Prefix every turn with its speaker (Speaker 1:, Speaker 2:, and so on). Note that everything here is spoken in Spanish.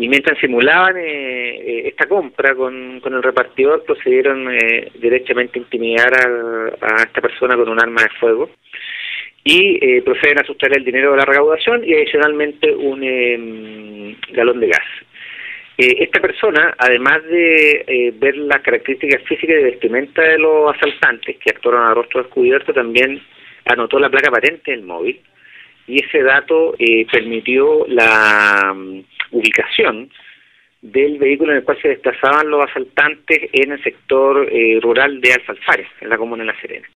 Speaker 1: Y mientras simulaban esta compra con el repartidor, procedieron directamente a intimidar a esta persona con un arma de fuego y proceden a sustraer el dinero de la recaudación y adicionalmente un galón de gas. Esta persona, además de ver las características físicas y de vestimenta de los asaltantes que actuaron a rostro descubierto, también anotó la placa patente del móvil y ese dato permitió la ubicación del vehículo en el cual se desplazaban los asaltantes en el sector rural de Alfalfares, en la comuna de La Serena.